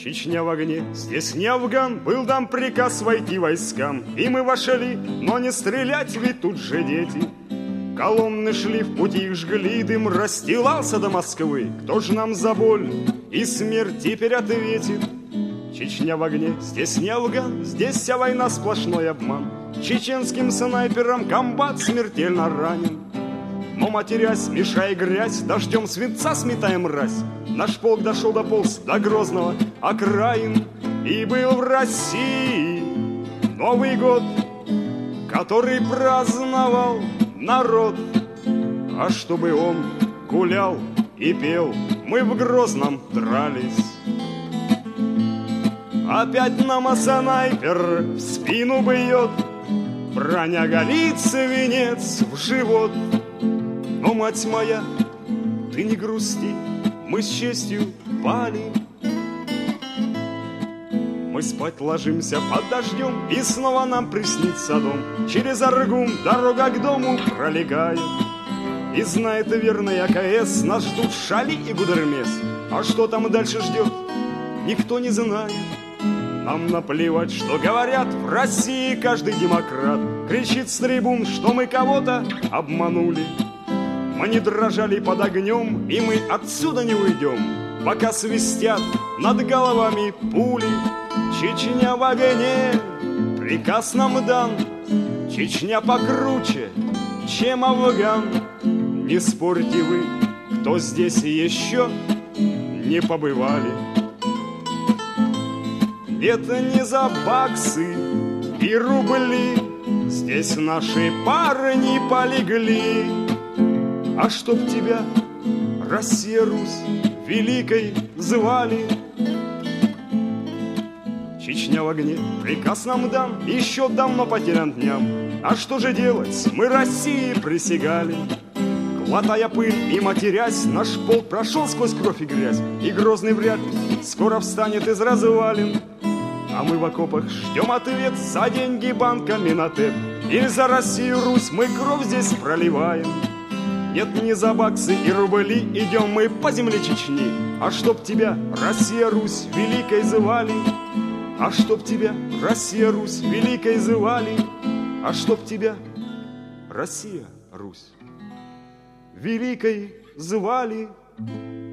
Чечня в огне, здесь не Афган, был дан приказ войти войскам. И мы вошли, но не стрелять, ведь тут же дети. Колонны шли, в пути их жгли, дым расстилался до Москвы. Кто ж нам за боль и смерть теперь ответит? Чечня в огне, здесь не Афган, здесь вся война сплошной обман. Чеченским снайперам комбат смертельно ранен. Но матерясь, мешая грязь, дождем свинца сметая мразь, наш полк дошел до Грозного окраин. И был в России Новый год, который праздновал народ. А чтобы он гулял и пел, мы в Грозном дрались. Опять нам снайпер в спину бьет, броня горит, свинец в живот. Но, мать моя, ты не грусти, мы с честью пали. Мы спать ложимся под дождем, и снова нам приснится дом. Через Аргун дорога к дому пролегает. И знает верный АКС, нас ждут Шали и Гудермес. А что там дальше ждет, никто не знает. Нам наплевать, что говорят, в России каждый демократ кричит с трибун, что мы кого-то обманули. Мы не дрожали под огнем, и мы отсюда не уйдем, пока свистят над головами пули. Чечня в огне, приказ нам дан, Чечня покруче, чем Афган. Не спорьте вы, кто здесь еще не побывали. Это не за баксы и рубли, здесь наши парни полегли. А чтоб тебя, Россия, Русь, великой звали. Чечня в огне, приказ нам дан, еще давно потерян дням. А что же делать, мы России присягали. Глотая пыль и матерясь, наш полк прошел сквозь кровь и грязь. И Грозный вряд ли скоро встанет из развалин. А мы в окопах ждем ответ за деньги банка Минотеп. Или за Россию, Русь, мы кровь здесь проливаем. Нет, не за баксы и рубли идем мы по земле Чечни. А чтоб тебя, Россия, Русь, великой звали. А чтоб тебя, Россия, Русь, великой звали. А чтоб тебя, Россия, Русь, великой звали.